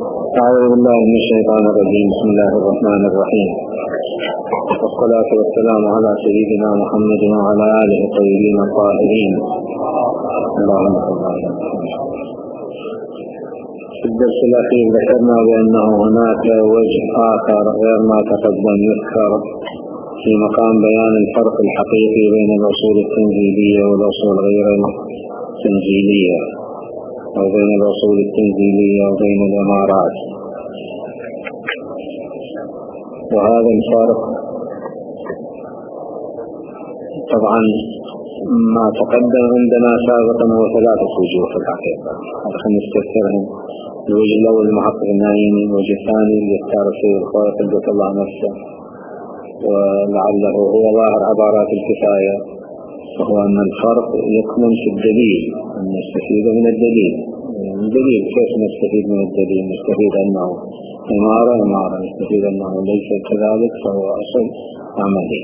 أعوذ بالله من الشيطان الرجيم. بسم الله الرحمن الرحيم، والصلاة والسلام على سيدنا محمد وعلى آله الطيبين الطاهرين. اللهم صل على محمد. في الدرس الأخير ذكرنا بأنه هناك وجه آخر غير ما تقدم يذكر في مقام بيان الفرق الحقيقي بين الأصول التنزيلية والأصول غير التنزيلية، أو بين الأصول التنزيلية وبين الإمارات. وهذا الفرق طبعا ما تقدم عندنا سابقا هو ثلاثة وجوه في الحقيقة، خلينا نستذكرهم. الوجه الأول المحقق النايمي، الوجه الثاني اللي اختار السيد الخوي قدس الله نفسه ولعله هو ظاهر عبارات الكفاية، وهو أن الفرق يكمن في الدليل، أن نستفيد من الدليل. الدليل كيف نستفيد من الدليل؟ نستفيد أنه إمارة، نستفيد أنه ليس كذلك فهو أصل عملي.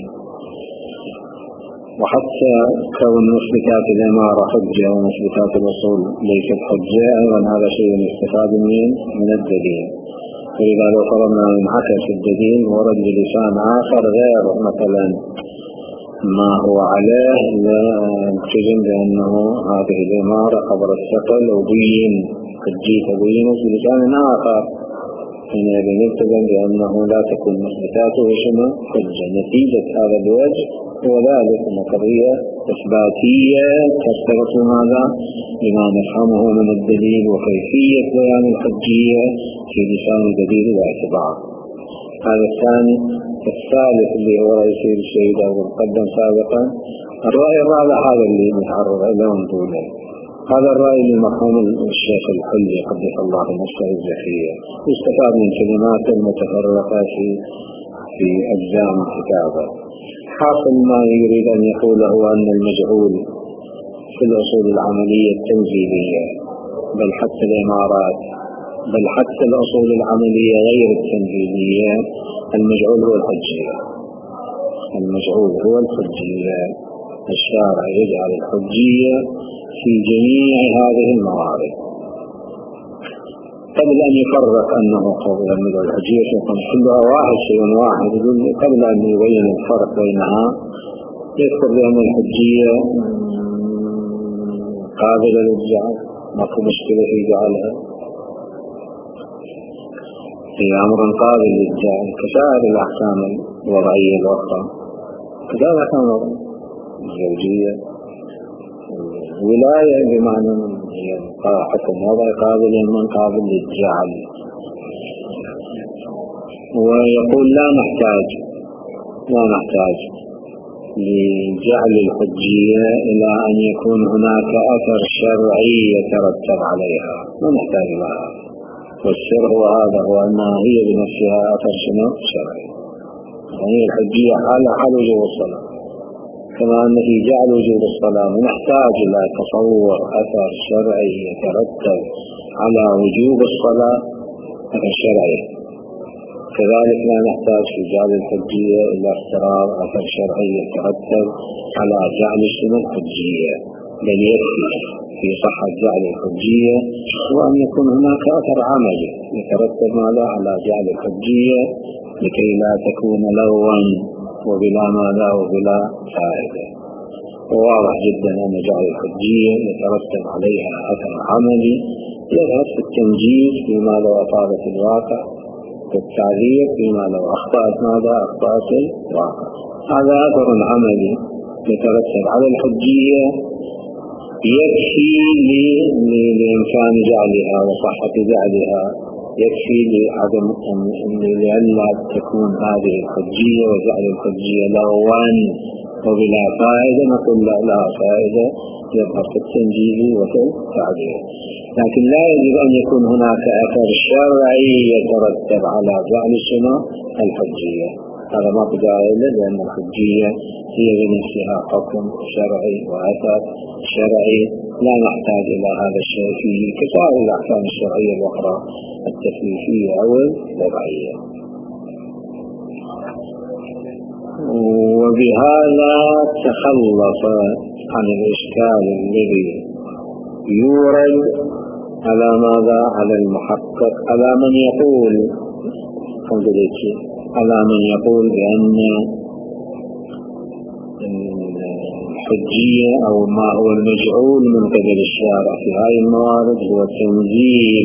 وحتى كون مثبتات الإمارة حجة ومثبتات الأصول ليست حجة، أيضا هذا شيء يستفاد من الدليل. فإذا لو فرضنا انعكس الدليل ورد بلسان آخر غير مثلا ما هو عليه، لا نلتزم بأنه هذه الإمارة قبر الثقل وبين حجية بينت بلسان آخر، هنا نلتزم بأنه لا تكون مثبتاته شنو حجة. نتيجة هذا الوجه وذلك أن قضية إثباتية ترتبط ماذا بما نفهمه من الدليل وكيفية بيان الحجية في لسان دليل الاعتبار. هذا الثاني. الثالث اللي هو رئيس الشيء أو مقدم سابقا، الرأي الرابع هذا اللي نتعرض له ونقوله، هذا الرأي لمفهوم الشيخ الحلي قدس الله نفسه الزكية، يستفاد من كلمات متفرقة في أجزاء من كتابه. حاصل ما يريد أن يقوله هو أن المجعول في الأصول العملية التنزيلية، بل حتى الإمارات، بل حتى الأصول العملية غير التنزيلية، المجعول هو الحجية. المجعول هو الحجية. الشارع يجعل الحجية في جميع هذه الموارد. قبل أن يفرق أنه قبل أن يدعو الحجية كلها واحد شيء واحد، قبل أن يبين الفرق بينها يذكر بأن الحجية قابلة للجعل، ما في مشكلة في جعلها، هي أمر قابل للجعل كسائر الأحكام الوضعية الأخرى، كسائر الأحكام الزوجية. ولاية بمعنى حكم وضع قابل من قابل للجعل. ويقول لا نحتاج لجعل الحجية إلى أن يكون هناك أثر شرعي يترتب عليها، ما نحتاج لها. والسر هو هذا، هو أنها هي بنفسها أثر شرعي. يعني الحجية حال وجوب الصلاة، كما أن في جعل وجوب الصلاة نحتاج إلى تصور أثر شرعي يترتب على وجوب الصلاة أثر شرعي، كذلك لا نحتاج في جعل الحجية إلى افتراض أثر شرعي يترتب على جعل الحجية، بل يكفي في صحة جعل الحجية وأن يكون هناك أثر عملي يترتب على جعل الحجية لكي لا تكون لغوا وبلا ماذا وبلا فائدة. وواضح جدا أن جعل الحجية يترتب عليها أثر عملي يذهب في التنجيز فيما لو أفادت الواقع، في التعذير فيما لو أخطأت الواقع. هذا أثر عملي يترتب على الحجية يكفي لإمكان جعلها وصحة جعلها، يكفي لعدم لئلا تكون هذه الحجية وجعل الحجية لغوا وبلا فائدة. نقول لا فائدة يظهر في التنجيز وفي التعذير، لكن لا يجب أن يكون هناك أثر شرعي يترتب على جعل الحجية. هذا ما بداية له، لأن الحجية هي بنفسها حكم شرعي وأثر شرعي، لا نحتاج إلى هذا الشيء فيه كسائر الأحكام الشرعية الأخرى التكليفية أو الوضعية. وبهذا تخلص عن الإشكال الذي يورد على ماذا؟ على المحقق، على من يقول بأن الحجية أو ما هو المجعول من قبل الشارع في هذه الموارد هو تنزيل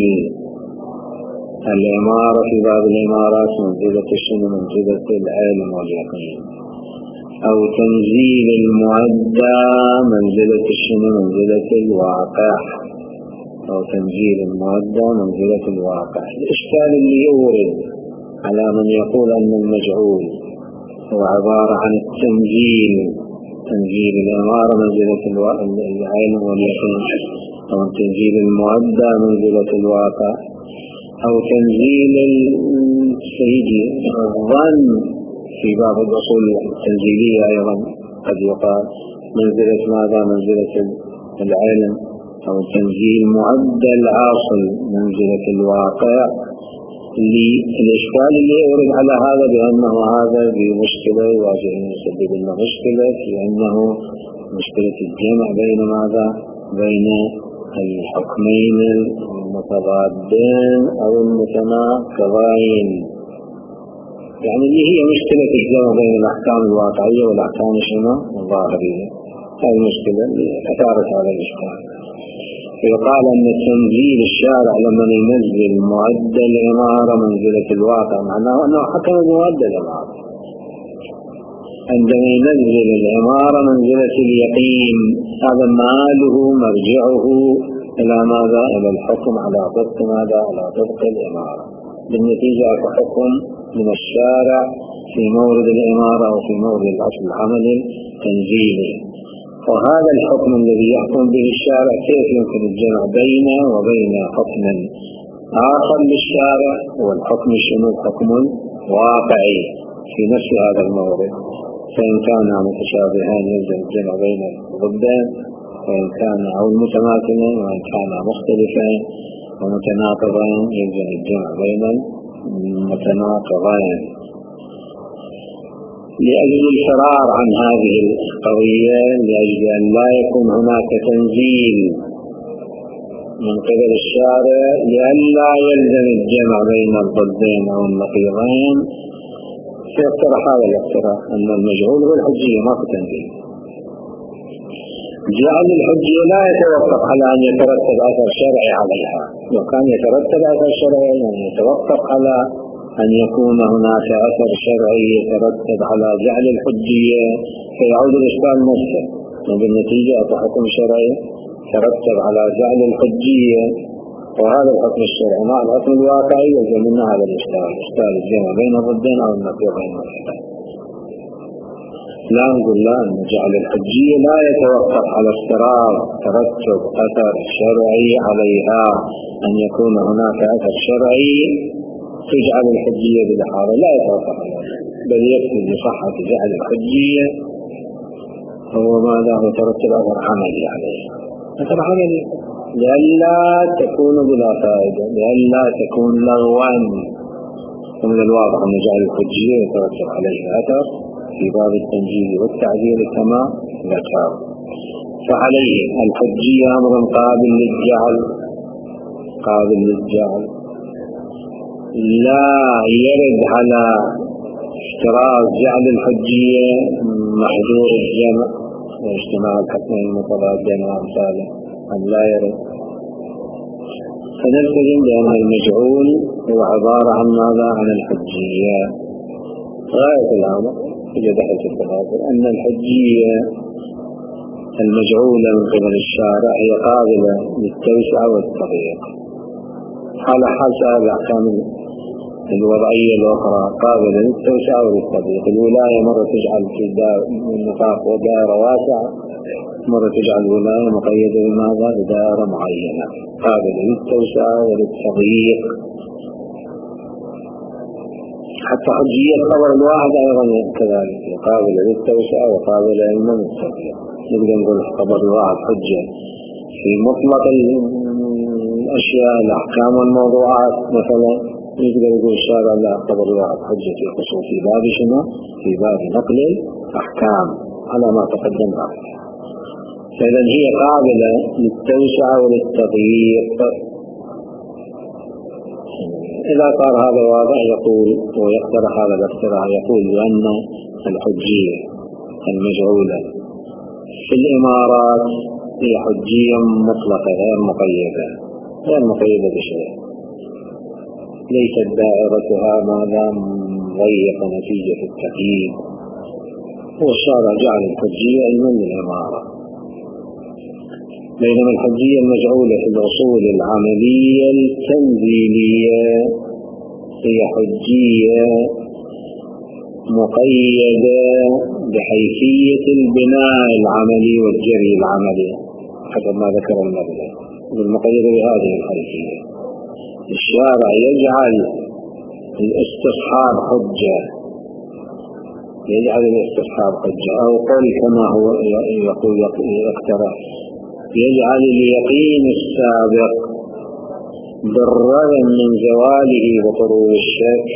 العمارة في باب العمارات منزلة الشنو؟ منزلة العلم واليقين، أو تنزيل المعدى منزلة الشنو؟ منزلة الواقع، أو تنزيل المعدى منزلة الواقع. الإشكال اللي يورد على من يقول أن المجعول هو عبارة عن تنزيل العمارة منزلة العلم واليقين، أو تنزيل المعدى منزلة الواقع، أو تنزيل الظن في باب الأصول التنزيلية أيضا قد يقال منزلة ماذا؟ منزلة العلم، أو تنزيل معدى العاصل منزلة الواقع. الإشكال اللي يورد على هذا بأنه هذا بمشكلة يواجه يسبب لنا مشكلة، في أنه مشكلة الجمع بين ماذا؟ بين الحكمين المتضادين أو المتناقضين، يعني اللي هي مشكلة الجمع بين الأحكام الواقعية والأحكام الظاهرية. هذه المشكلة اللي أثارت هذا الإشكال. يقال أن تنزيل الشارع لما ينزل معدل العمارة منزلة الواقع معناه أنه حكم بمعدل العمارة. عندما ينزل العمارة منزلة اليقين هذا ماله مرجعه إلى ماذا؟ إلى الحكم على طبق ماذا؟ على طبق العمارة. بالنتيجة حكم من الشارع في مورد العمارة أو في مورد الأصل العملي تنزيله. وهذا الحكم الذي يحكم به الشارع كيف يمكن الجمع بينه وبين حكم آخر للشارع والحكم الشنو؟ الحكم الواقعي في نفس هذا المورد. فإن كان متشابهان يلزم الجمع بين الضدين، وإن كان أو المتماثلين، وإن كان مختلفين ومتناقضين يلزم الجمع بين المتناقضين. لأجل الفرار عن هذه القضية، لأجل أن لا يكون هناك تنزيل من قبل الشارع، لئلا يلزم الجمع بين الضدين أو النقيضين، سيقترح هذا الاقتراح أن المجعول هو الحجية ما في تنزيل. جعل الحجية لا يتوقف على أن يترتب أثر شرعي عليها، لو كان يترتب أثر شرعي يعني يتوقف على أن يكون هناك أثر شرعي يترتب على جعل الحجية فيعود الإشكال نفسه، وبالنتيجة حكم شرعي ترتب على جعل الحجية، وهذا الحكم الشرعي مع الحكم الواقعي يلزم منه هذا الإشكال الجمع بين الضدين أو النقيضين. لا نقول لا، أن جعل الحجية لا يتوقف على افتراض ترتب أثر شرعي عليها، أن يكون هناك أثر شرعي تجعل الحجية بالحارة، لا يتوقف على ذلك، بل يكفي بصحة جعل الحجية هو ماذا؟ هو ترتب أثر عملي عليها، أثر عملي لئلا تكون بلا فائدة، لئلا تكون لغوا. ومن الواضح أن جعل الحجية يترتب عليه أثر في باب التنجيل والتعديل كما ذكر. فعليه الحجية أمر قابل للجعل، لا يرد على اشتراط جعل الحجية محذور الجمع واجتماع الحكمين المتضادين وأمثاله، أن لا يرد. فنلتزم بأن المجعول هو عبارة عن ماذا؟ عن الحجية. غاية الأمر إذا دخلت التفاصيل أن الحجية المجعولة من قبل الشارع هي قابلة للتوسعة والتضييق على حسب الأحكام الوضعية الأخرى، قابلة للتوسعة والتضييق. الولاية مرة تجعل في النطاق ودائرة واسعة، مرة تجعل الولاية مقيدة بماذا؟ بدائرة معينة، قابلة للتوسعة وللتضييق. حتى حجية الخبر الواحد أيضا كذلك قابلة للتوسعة وقابلة للتضييق. نقدر نقول الخبر الواحد حجة في مطلق الأشياء الأحكام والموضوعات، مثلا نقدر نقول الشارع لا، الخبر الواحد حجة في خصوص باب شنو؟ في باب نقل الأحكام على ما تقدم عنه. فإذا هي قابلة للتوسعة وللتضييق إذا صار هذا واضح يقول ويقترح هذا الاقتراح، يقول بأن الحجية المجعولة في الإمارات هي حجية مطلقة غير مقيدة بشيء، ليست دائرتها ماذا ضيقة نتيجة التقييد، والشارع جعل الحجية علما للإمارة. بينما الحجية المجعولة في الأصول العملية التنزيلية هي حجية مقيدة بحيثية البناء العملي والجري العملي حسب ما ذكر المبدأ، بالمقيدة بهذه الحيثية. الشارع يجعل الاستصحاب حجة، أو قل كما هو يقول يقترح يجعل اليقين السابق بالرغم من زواله وطروء الشك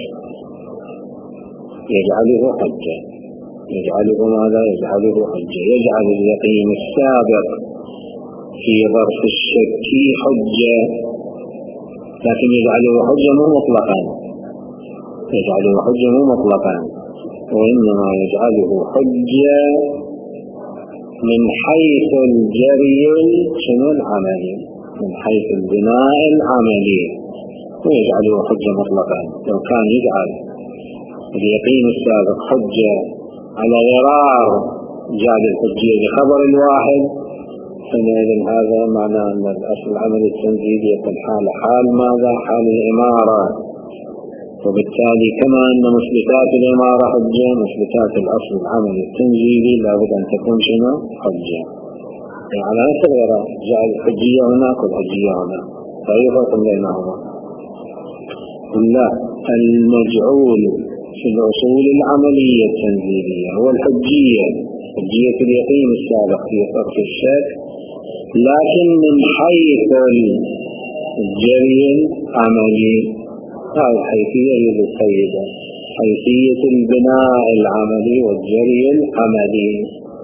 يجعله حجة. يجعله ماذا؟ يجعله حجة. يجعل اليقين السابق في ظرف الشك حجة، لكن يجعله حجة مو مطلقا، يجعله حجة مو مطلقا، وإنما يجعله حجة من حيث الجري العملي، من حيث البناء العملي، ويجعله حجة مطلقا. لو كان يجعل اليقين السابق حجة على غرار جعل الحجية بخبر الواحد، فإذا هذا معناه أن الأصل العملي التنزيلي يكون حال ماذا؟ حال الإمارة. وبالتالي كما أن مثبتات الإمارة حجة، مثبتات الأصل العملي التنزيلي لابد أن تكون شنو؟ حجة. يعني على نفس الغرار جعل الحجية هناك والحجية هناك، فأي فرق بينهما؟ لا، المجعول في الأصول العملية التنزيلية هو الحجية، حجية اليقين السابق في طرف الشك، لكن من حيث الجري العملي. هذه الحيثية هي السيدة، حيثية البناء العملي والجري العملي.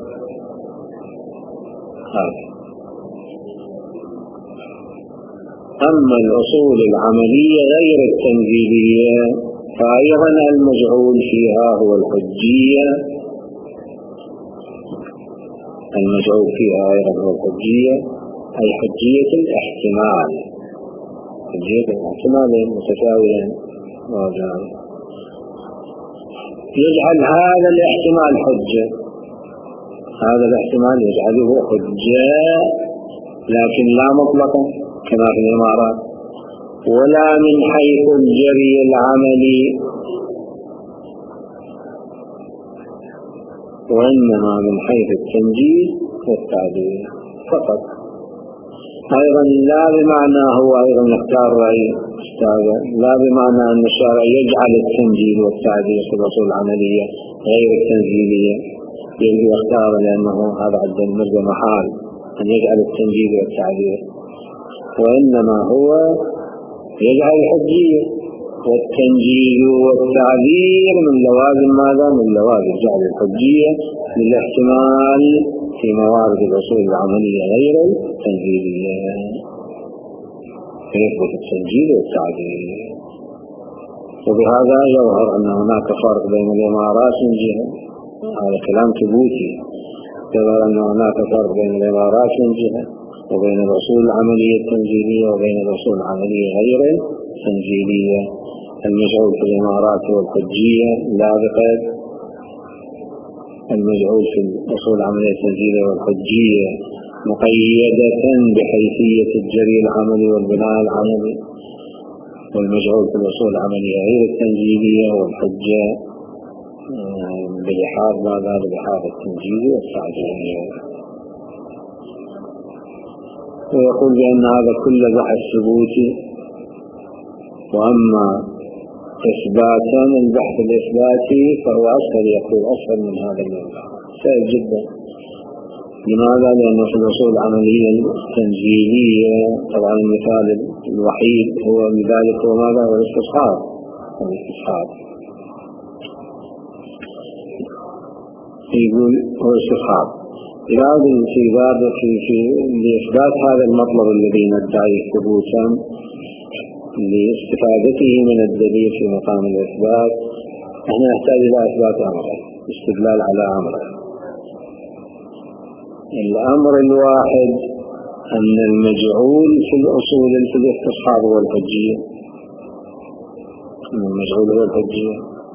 أما الأصول العملية غير التنزيلية فأيضا المجعول فيها هو الحجية، المجعول فيها أيضا هو الحجية، أي حجية الاحتمال، حجية الاحتمال متساويا واضحا. يجعل هذا الاحتمال حجة، هذا الاحتمال يجعله حجة، لكن لا مطلقا كما في الإمارات، ولا من حيث الجري العملي، وإنما من حيث التنجيز والتعديل فقط. أيضا لا بمعنى هو أيضا يختار رأي أستاذ، لا بمعنى أن الشارع يجعل التنجيل والتعديل في الأصول العملية غير التنزيلية، يجب يختار لأنه هذا عند المرجع محال أن يجعل التنجيل والتعديل، وإنما هو يجعل الحجية والتنجيل والتعبير من لوازم ماذا؟ من لوازم جعل الحجية للاحتمال في موارد الأصول العملية غير التنجيلية، فيثبت التنجيل والتعبير. وبهذا يظهر أن هناك فرق بين الإمارات من جهة، هذا كلام ثبوتي، يظهر أن هناك فرق بين الإمارات من جهة وبين الأصول العملية التنزيلية وبين الأصول العملية غير التنزيلية. المجعول في الإمارات هو الحجية لا بقيد، المجعول في الأصول العملية التنزيلية والحجية مقيدة بحيثية الجري العملي والبناء العملي، والمجعول في الأصول العملية غير التنزيلية والحجة بلحاظ ماذا؟ بلحاظ التنزيل والتعديل. ويقول بأن هذا كل بحث ثبوتي، وأما إثباتا البحث الإثباتي فهو أسهل، يقول أسهل من هذا الموضوع، سهل جدا. لماذا؟ لأنه في الأصول العملية التنزيلية طبعا المثال الوحيد هو من ذلك هو ماذا؟ هو الاستصحاب. يقول هو استصحاب. في لإثبات هذا المطلب الذي ندعي ثبوتا لاستفادته من الدليل في مقام الإثبات نحن نحتاج إلى إثبات أمره، استدلال على أمره. الأمر الواحد أن المجعول في الأصول في الاستصحاب هو الحجية، المجعول هو الحجية.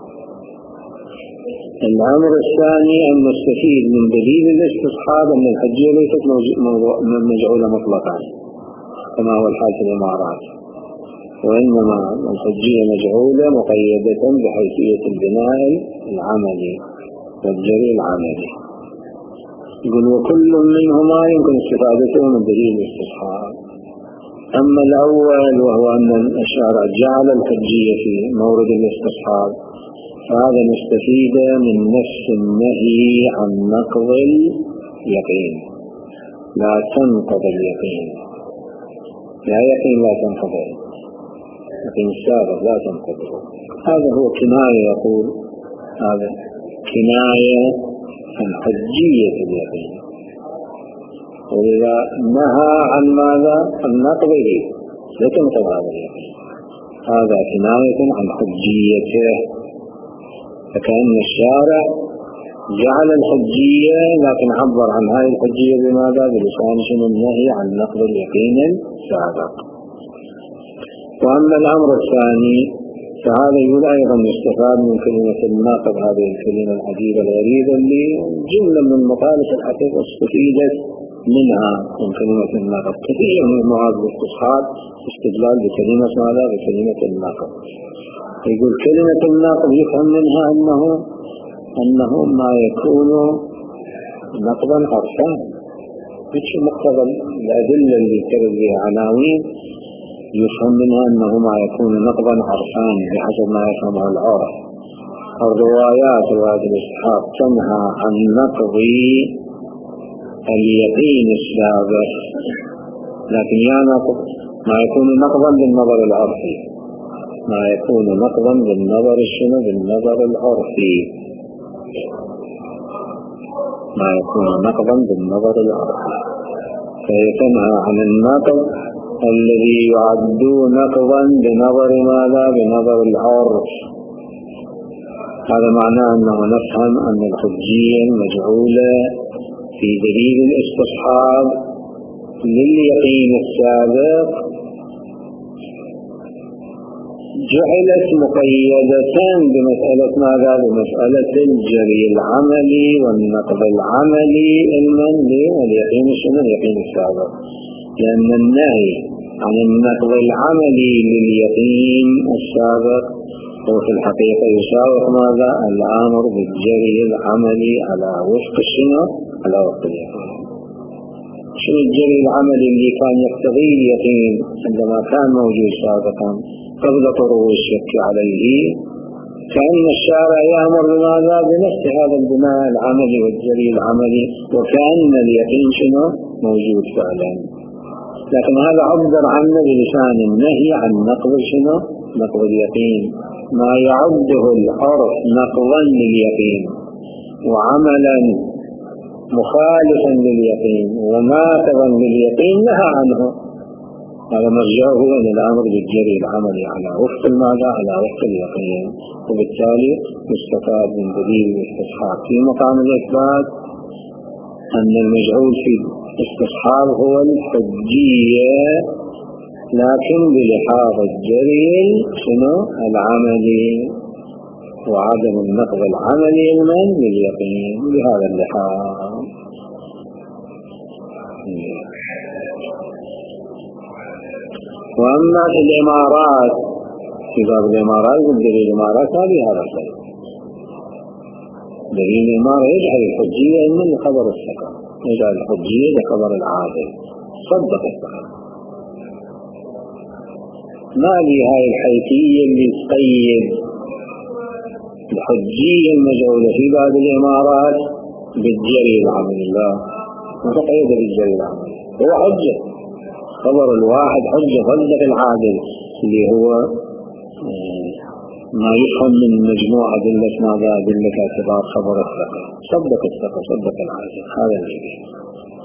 الأمر الثاني أن نستفيد من دليل الاستصحاب أن الحجية ليست مجعولة مطلقا كما هو الحال في الإمارات، وإنما الحجية مجعولة مقيدة بحيثية البناء العملي والجري العملي. يقول وكل منهما يمكن استفادته من دليل الاستصحاب. أما الأول وهو أن الشارع جعل الحجية في مورد الاستصحاب، فهذا نستفيد من نفس النهي عن نقض اليقين. لا تنقض اليقين، لا يقين لا تنقض، يقين السابق لا تنقض. هذا هو كناية، يقول هذا كناية عن حجية اليقين، وإذا نهى عن ماذا؟ عن نقضه لا تنقض هذا اليقين، هذا كناية عن حجيته. فكأن الشارع جعل الحجية لكن عبر عن هذه الحجية بماذا؟ بلسان شنو؟ النهي عن نقض اليقين السابق. وأما الأمر الثاني فهذا يقول أيضا يستفاد من كلمة الناقض، هذه الكلمة العجيبة الغريبة اللي جملة من المقالة الحقيقة استفيدت منها من كلمة الناقض. كثير من المعاد والاستصحاب استدلال بكلمة ماذا؟ بكلمة الناقض. يقول كلمة الناقض يفهم منها أنه ما يكون نقضا عرفان، مش مقتضى الأدلة اللي كرر بها عناوين، يفهم منها أنه ما يكون نقضا عرفان بحسب ما يفهمه العرف. الروايات رواية الاستصحاب تنهى عن نقض اليقين السابق، لكن يا نقض ما يكون نقضا بالنظر العرفي، ما يكون نقضا بالنظر الشنو؟ بالنظر العرفي، ما يكون نقضا بالنظر العرفي. فهي تنهى عن النقض الذي يعد نقضا بنظر ماذا؟ بنظر العرف. هذا معناه أنه نفهم أن الحجية المجعولة في دليل الاستصحاب لليقين السابق جعلت مقيدة بمسألة ماذا؟ بمسألة الجري العملي والنقض العملي المنهي واليقين شنو؟ اليقين السابق. لأن النهي عن النقض العملي لليقين السابق هو في الحقيقة يساوق ماذا؟ الأمر بالجري العملي على وفق شنو؟ على وفق اليقين. شنو الجري العملي اللي كان يقتضي اليقين عندما كان موجود سابقا قبل طروء الشك عليه؟ كأن الشارع يأمر بماذا؟ بنفس هذا البناء العملي والجري العملي، وكأن اليقين شنو؟ موجود فعلا. لكن هذا عبر عنه بلسان النهي عن نقض شنو؟ نقض اليقين، ما يعده العرف نقضا لليقين وعملا مخالفا لليقين وماثلا لليقين نهى عنه. هذا مرجعه إلى الأمر بالجري العملي على وفق ماذا؟ على وفق اليقين. وبالتالي يستفاد من دليل الاستصحاب في مقام الإثبات أن المجعول في الاستصحاب هو الحجية، لكن بلحاظ الجري شنو؟ العملي وعدم النقض العملي من لليقين بهذا اللحاظ. وأما في الإمارات، في باب الإمارات دليل الإمارات هذه هذا الشيء. دليل الإمارة يجعل الحجية من خبر الثقة، يجعل الحجية لخبر العادل، صدق الثقة. ما لي هاي الحيثية اللي تقيد الحجية المجعولة في باب الإمارات بالجري العملي؟ لا، ما تقيد بالجري العملي، هو حجة، خبر الواحد حجة صدق العادل، اللي هو ما يفهم من مجموعة أدلة ماذا؟ أدلة اعتبار خبر الثقة، صدق الثقة صدق العادل، هذا اللي.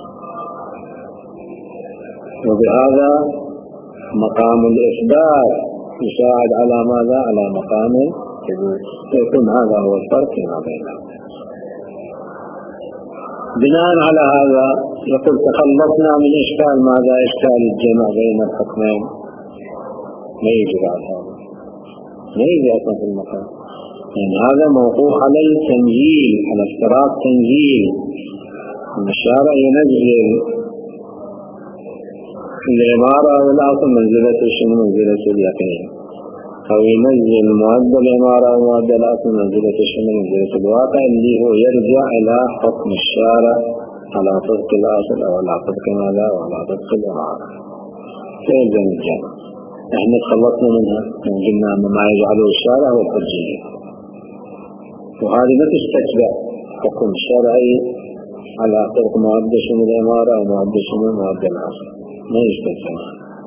وبهذا مقام الإثبات يساعد على ماذا؟ على مقام الثبوت. يكون هذا هو الفرق فيما بينهم. بناء على هذا يقول تخلصنا من إشكال ماذا؟ إشكال الجمع بين الحكمين. ما يجب على هذا، ما يجب أصلا في المقام، يعني هذا موقوف على التنزيل، على افتراض تنزيل. الشارع ينزل العبارة والأصل منزلة شنو؟ منزلة اليقين. أو ينزل مؤدى العبارة ومؤدى الأصل منزلة شنو؟ منزلة الواقع، اللي هو يرجع إلى حكم الشارع على طبق الأصل أو على طبق ماذا؟ أو على طبق العبارة. فيلزم الجمع. نحن تخلصنا منها، قلنا أن ما يجعله الشارع هو الحجية، وهذه ما تستتبع حكم الشرعي على طرق مؤدى شنو العبارة أو مؤدى شنو؟ مؤدى الأصل، ما يستتبع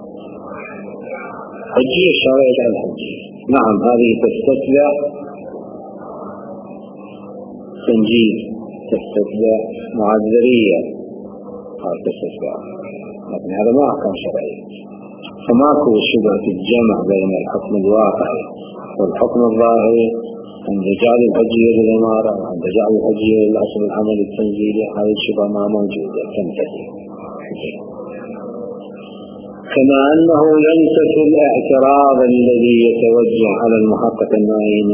حجية الشرعية على الحجية. نعم هذه تستتبع تنجيز، تستتبع معذرية، هذا تستتبع، لكن هذا ما أحكام شرعية. فماكو شبهة الجمع بين الحكم الواقعي والحكم الظاهري عند جعل الحجية للإمارة وعند جعل الحجية للأصل العمل التنزيلي. هذه الشبهة ما موجودة، تنتهي. كما أنه ينتفي الاعتراض الذي يتوجه على المحقق النائم،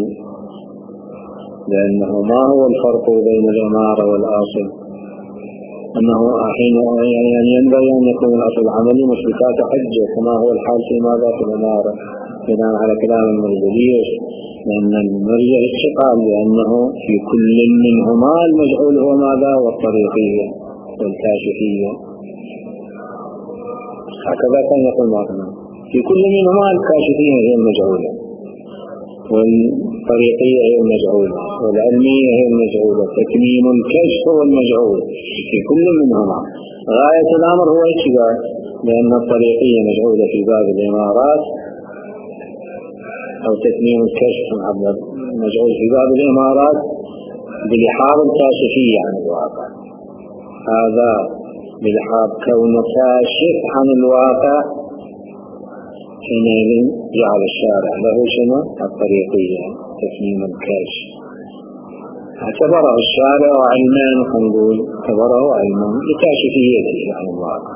لأنه ما هو الفرق بين الإمارة والأصل؟ أنه حين يعني ينبغي أن يكون الأصل العملي مشركات حجة، كما هو الحال في ماذا؟ في الإمارة، بناء على كلام المرجلية، لأن المرجل قال لأنه في كل منهما المجعول هو ماذا؟ والطريقية والكاشفية. هكذا كان يقول معنا، في كل منهما الكاشفية هي المجعولة، والطريقية هي المجعولة، والعلمية هي المجعولة، تكميم الكشف هو المجعول في كل منهما. غاية الأمر هو اتباع، لأن الطريقية مجعولة في باب الإمارات، أو تكميم الكشف مجعول في باب الإمارات بلحاظ الكاشفية عن الواقع. هذا بلحاظ كون كاشف عن الواقع، حينئذ جعل الشارع له شنو؟ الطريقية، تكميم الكشف. اعتبره الشارع علما، نقول اعتبره علما لكاشفيته عن الواقع،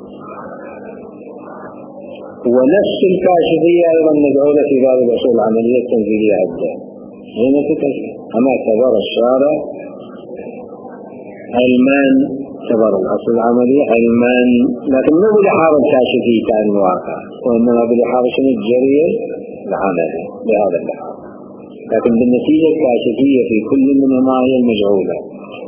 ونفس الكاشفية أيضا مجعولة في باب الأصول العملية التنزيلية عدة. هنا أما اعتبر الشارع علما، اعتبر الأصل العملي علما، لكن مو بلحاظ الكاشفية عن الواقع، وإنما بلحاظ شنو؟ الجري العملي بهذا اللحاظ. لكن بالنتيجة الكاشفية في كل منهما هي المجعولة،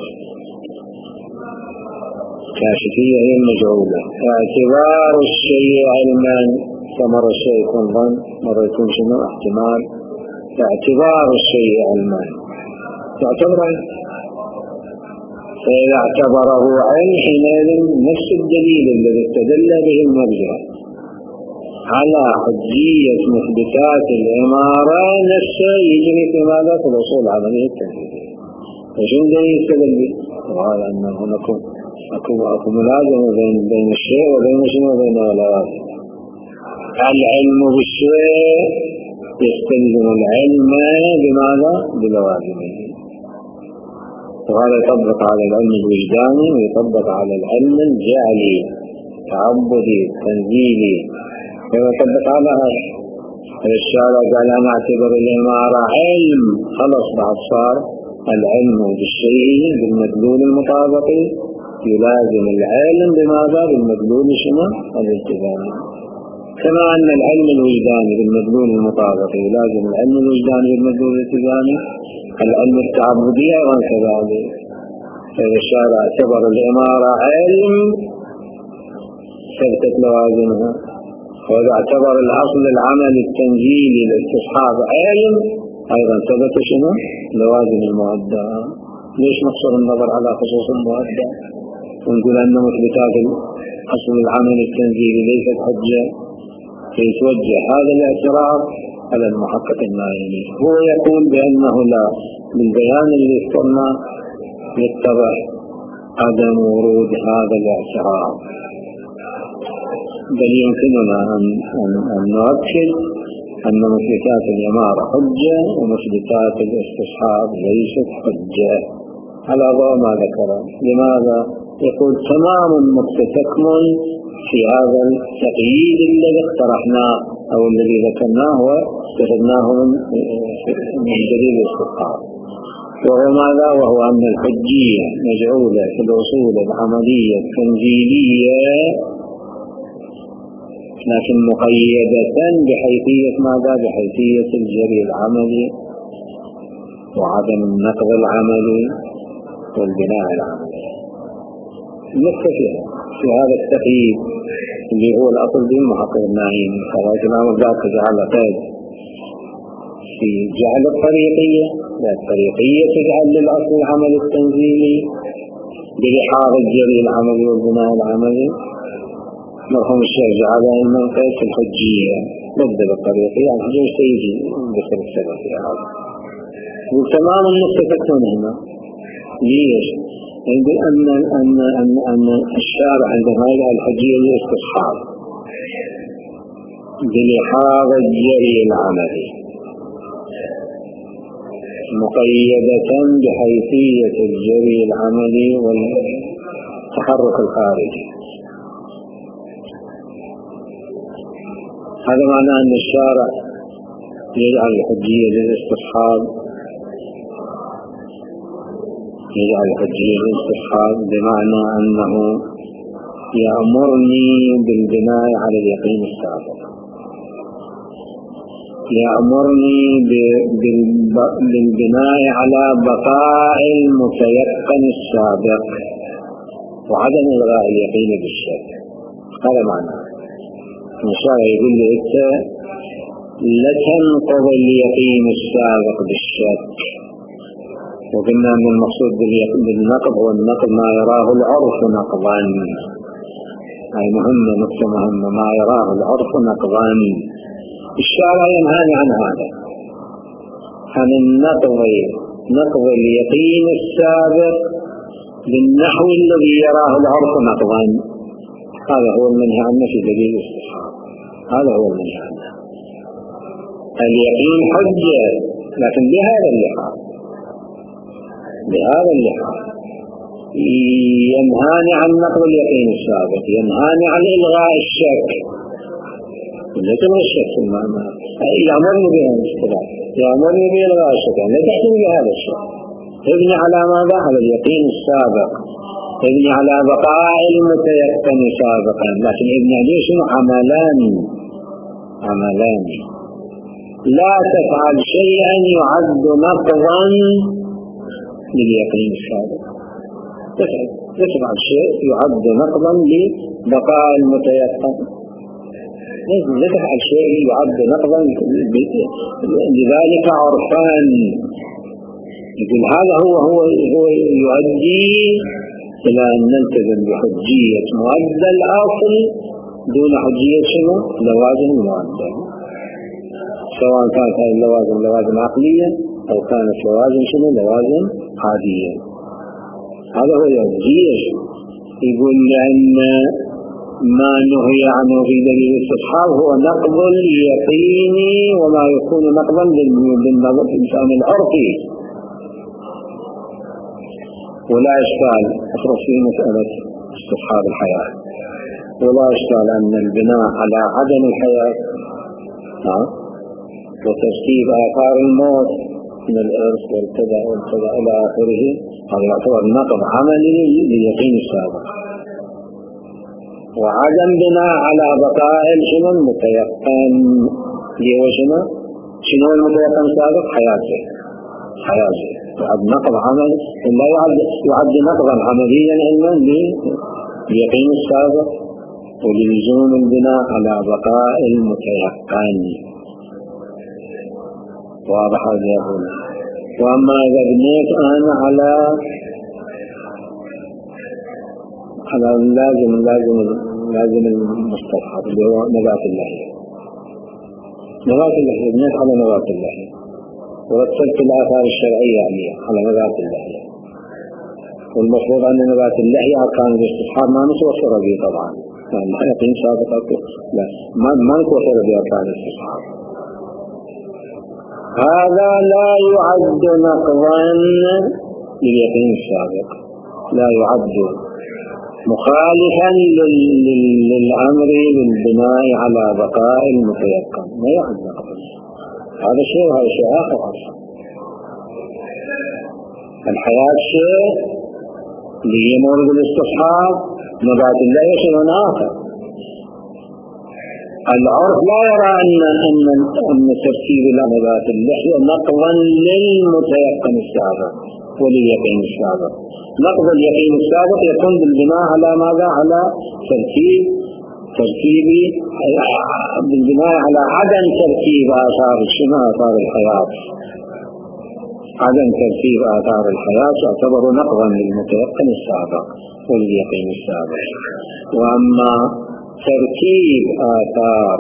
كاشفية هي المجعولة. اعتبار الشيء علما، فمر الشيء يكون ظن، مرة يكون شنو؟ احتمال. اعتبار الشيء علما تعتبر علم، فإذا اعتبره علم حينئذ نفس الدليل الذي استدل به المرجع على حجية مثبتات الإمارة نفسه يجري في ماذا؟ في الأصول العملية التنفيذية. وشو الذي يستدل به؟ وهذا أنه أكو ملازمة بين الشيء وبين شنو؟ وبين اللوازم. العلم بالشيء يستلزم العلم بماذا؟ بلوازمه. وهذا يطبق على العلم الوجداني، ويطبق على العلم الجعلي تعبدي تنزيلي، ويطبق على الشارع قال أنا أعتبر الإمارة علم، خلص بعد صار العلم بالشيء بالمدلول المطابقي يلازم العلم بماذا؟ بالمدلول شنو؟ الالتزامي. كما أن العلم الوجداني بالمدلول المطابقي يلازم العلم الوجداني بالمدلول الالتزامي، العلم التعبدي أيضا كذلك. فإذا الشارع اعتبر الإمارة علم ثبتت لوازمها، وإذا اعتبر الأصل العمل التنزيلي للاستصحاب علم أيضا ثبت شنو؟ لوازم المؤدى. ليش نقصر النظر على خصوص المؤدى ونقول أن مثبتات الأصل العمل التنزيلي ليست حجة؟ فيتوجه هذا الاعتراض على المحقق النائمي. هو يقول بأنه لا، بالبيان اللي اخترنا يتضح عدم ورود هذا الاعتراض، بل يمكننا أن نؤكد أن مثبتات الإمارة حجة ومثبتات الاستصحاب ليست حجة على ضوء ما ذكر. لماذا؟ يقول تمام مستكمل في هذا التقييد الذي اقترحناه أو الذي ذكرناه واستفدناه من دليل الاستصحاب، وهو ماذا؟ وهو أن الحجية مجعولة في الأصول العملية التنزيلية لكن مقيدة بحيثية ماذا؟ بحيثية الجري العملي وعدم النقض العملي والبناء العملي. نكتفي في هذا التقييد اللي هو الأصل بالمحقق الناهين. خلاص الإمام ذاك جعل قيد في جعل الطريقية، لا الطريقية تجعل للأصل العمل التنزيلي بلحاظ الجري العملي والبناء العملي. مرحوم الشيخ جعل من قيد في الحجية ضد الطريقية الحجية سيجي بسر السبب في هذا. وتمام النقطة تكون هنا ليش؟ يقول أن الشارع عندما يجعل الحجية للاستصحاب بلحاظ الجري العملي مقيدة بحيثية الجري العملي والتحرك الخارجي. هذا معناه أن الشارع يجعل الحجية للاستصحاب بمعنى أنه يأمرني بالبناء على اليقين السابق، يأمرني بالبناء على بقاء المتيقن السابق وعدم إلغاء اليقين بالشك. هذا معناه الشارع يقول لي أنت لا تنقض اليقين السابق بالشك. وقلنا أن المقصود بالنقض هو النقض ما يراه العرف نقضا، أي مهمة نقطة مهمة ما يراه العرف نقضا. الشارع ينهاني عن هذا، عن نقض اليقين السابق بالنحو الذي يراه العرف نقضا. هذا هو المنهي عنه في دليل الاستصحاب. هذا هو المنهي عنه. اليقين حجة لكن بهذا اللحاظ ينهاني عن نقض اليقين السابق، ينهاني عن إلغاء الشك. لا تلغى الشك في المعنى، يأمرني بها الاصطلاح، يأمرني بإلغاء الشك، لا تحتوي بهذا الشك. تبني على ماذا؟ على اليقين السابق، تبني على بقاء المتيقن سابقا، لكن ابن عليه شنو؟ عملان. لا تفعل شيئا يعد نقضا لليقين السابق، تفعل شيء يعد نقضا لبقاء المتيقن، لا تفعل شيء يعد نقضا لذلك عرفان. يقول هذا هو يؤدي إلى أن نلتزم بحجية مؤدى الأصل دون حجية شنو؟ لوازم المؤدى، سواء كانت هذه اللوازم لوازم عقلية أو كانت لوازم شنو؟ لوازم عادية. هذا هو يؤدي. يقول لأن ما نهي عنه في دليل الاستصحاب هو نقض اليقين وما يكون نقضا بالإنسان العرفي. ولا إشكال أخرج في مسألة استصحاب الحياة، ولا إشكال أن البناء على عدم الحياة وترتيب آثار الموت من الإرث والكذا إلى آخره هذا يعتبر نقض عملي لليقين السابق. وعدم بناء على بقاء شنو المتيقن شنو المتيقن السابق؟ حياته يعد نقض عمل، لا يعد نقضا عمليا علما لليقين السابق وللزوم البناء على بقاء المتيقن. واضح هذا يقول. وأما إذا بنيت أنا على لازم المستصحب اللي هو نبات اللحية، بنيت على نبات اللحية ورتبت الآثار الشرعية على نبات اللحية، والمفروض أن نبات اللحية كان الاستصحاب ما نتوفر به طبعا، يعني الحيقين سابقة لا ما نتوفر به كان الاستصحاب، هذا لا يعد نقضا لليقين السابق، لا يعد مخالفا للأمر بالبناء على بقاء المتيقن، ما يعد نقضا. هذا شيء وهذا شيء آخر أصلا. الحياة شيء ليمر بالاستصحاب، نبات الله شيء آخر. العرف لا يرى أن ترتيب نبات اللحية نقضا للمتيقن السابق ولليقين السابق. نقض اليقين السابق يكون بالبناء على ماذا؟ على بالبناء على عدم ترتيب آثار آثار الحياة. عدم ترتيب آثار الحياة يعتبر نقضا للمتيقن السابق واليقين السابق. وأما ترتيب آثار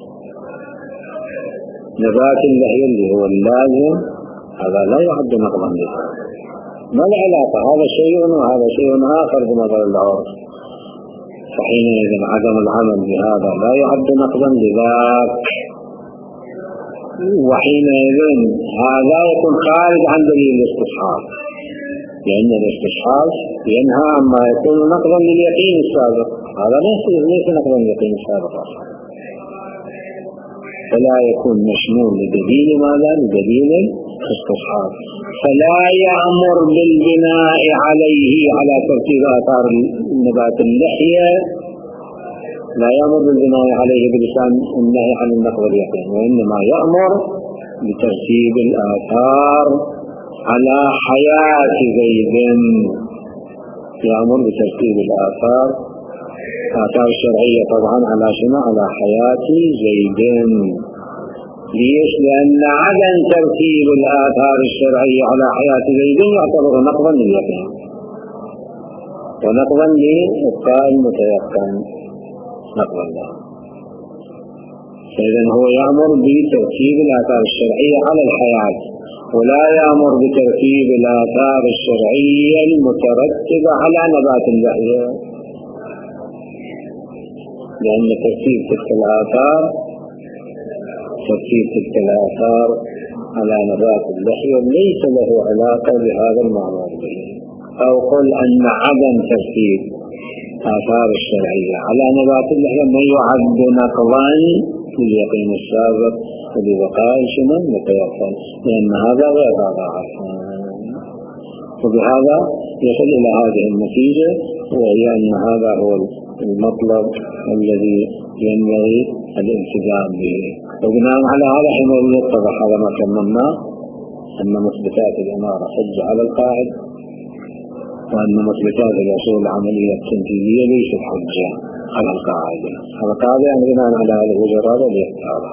نبات اللحية اللي هو اللازم هذا لا يعد نقضا له. ما العلاقة؟ هذا شيء وهذا شيء آخر بنظر العرف. فحينئذ عدم العمل بهذا لا يعد نقضا لذاك، وحينئذ هذا يكون خارج عن دليل الاستصحاب، لأن الاستصحاب ينهى عما يكون نقضا لليقين السابق. هذا ليس نقضا لليقين السابق أصلا، فلا يكون مشمول لدليل ماذا؟ لدليل الاستصحاب. فلا يأمر بالبناء عليه على ترتيب آثار نبات اللحية، لا يأمر بالبناء عليه بلسان النهي عن النقض واليقين، وإنما يأمر بترتيب الآثار على حياة زيد. يأمر بترتيب الآثار الشرعية طبعا على شنو؟ على حياة زيد. ليش؟ لأن عدم ترتيب الآثار الشرعية على حياة زيد يعتبر نقضا لليقين ونقضا لإبقاء المتيقن، نقضا له. فإذا هو يأمر بترتيب الآثار الشرعية على الحياة، ولا يأمر بترتيب الآثار الشرعية المترتبة على نبات اللحية، لأن ترتيب تلك الآثار على نبات اللحية ليس له علاقة بهذا المعمول به. أو قل أن عدم ترتيب آثار الشرعية على نبات اللحية ما يعد نقضا لليقين السابق ولبقاء شنو؟ متيقن، لأن هذا غير هذا عفوا. وبهذا يصل إلى هذه النتيجة، وهي أن هذا هو المطلب الذي ينبغي الالتزام به. وبناء على هذا حينئذ يتضح هذا ما كملناه، أن مثبتات الإمارة حجة على القاعد، وأن مثبتات الأصول العملية التنفيذية ليست حجة على القاعدة. هذا قاعدة يعني بناء على هذه الوجرات واليقظة.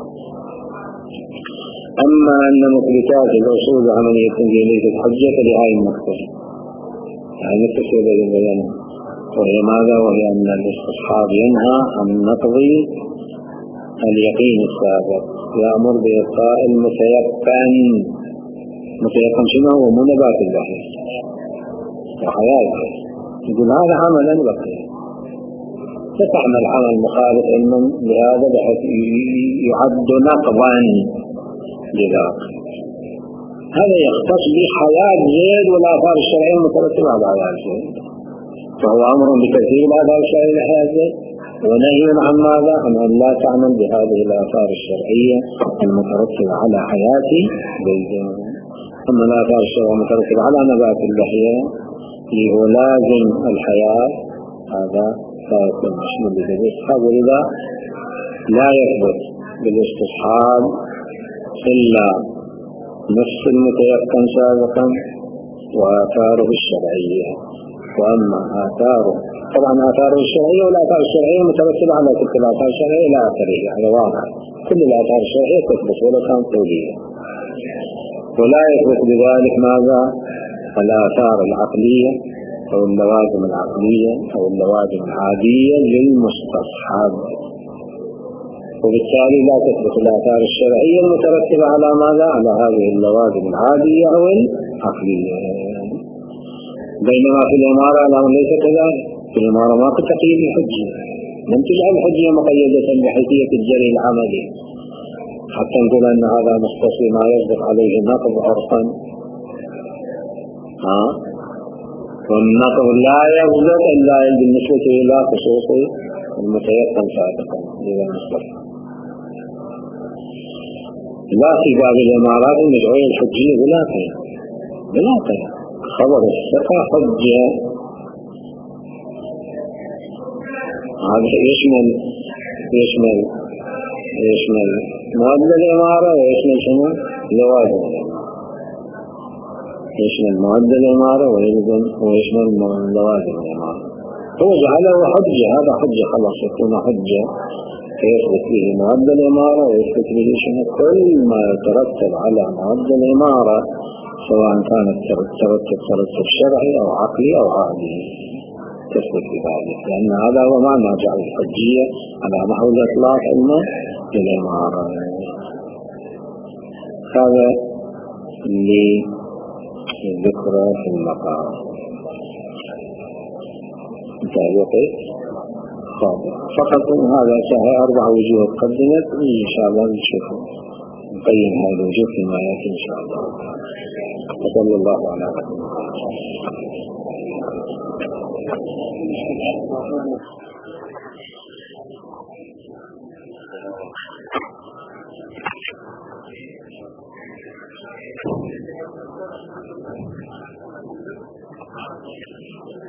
أما أن مثبتات الأصول العملية التنفيذية ليست حجة فلهذه النقطة يعني التفسير البيان، وهي ماذا؟ وهي أن الاستصحاب ينهى عن نقض اليقين السابق، يأمر بإبقاء المتيقن. متيقن شنو هو؟ مو نبات اللحية وحياته. يقول هذا عملا بقي، فتعمل عمل مخالف علما لهذا بحيث يعد نقضا لذاك. هذا يختص بحياة زيد والآثار الشرعية المترتبة على حياة زيد، فهو أمر بترتيب الآثار الشرعية لحياة زيد، ونهي عن ماذا؟ عن أن لا تعمل بهذه الآثار الشرعية المترتبة على حياة زيد. أما الآثار الشرعية المترتبة على نبات اللحية اللي هو لازم الحياة، هذا لا يكون مشمول بالاستصحاب. ولذا لا يثبت بالاستصحاب إلا نفس المتيقن سابقا وآثاره الشرعية. وأما آثاره طبعا آثاره الشرعية والآثار الشرعية مترتبة على تلك الآثار الشرعية إلى آخره، هذا واضح. كل الآثار الشرعية تثبت ولا كانت قولية. ولا يثبت بذلك ماذا؟ الآثار العقلية أو اللوازم العقلية أو اللوازم العادية للمستصحب، وبالتالي لا تثبت الآثار الشرعية المترتبة على ماذا؟ على هذه اللوازم العادية أو العقلية. بينما في الإمارة الأمر ليس كذلك. في الإمارة ما في تقييد الحجة، لم تجعل الحجة مقيدة بحيثية الجري العملي، حتى نقول أن هذا مختصي ما يصدق عليه نقض عرفا، والنقض لا يصدق إلا بالنسبة إلى خصوص المتيقن سابقا إذا مصطفى. لا في باب الإمارات المدعوية الحجية بلا قيد خبر الثقة حجة. هذا يشمل معدل الإمارة ويشمل شنو؟ لوازم الإمارة. يشمل معدل الإمارة ويشمل لوازم الإمارة. هو جعله حجة، هذا حجة خلاص يكون حجة فيثبت به معدل الإمارة ويثبت به شنو؟ كل ما يترتب على معدل الإمارة سواء كان ترتب شرعي أو عقلي أو عادي تثبت بذلك، لأن هذا هو معنى جعل الحجية على نحو الإطلاق علما للإمارة. هذا لذكر في المقام تعليقي خاطئ فقط. هذا سهل 4 وجوه قدمت إن شاء الله نشوف نقيم هذه الوجوه فيما يأتي إن شاء الله. وصلى الله على محمد.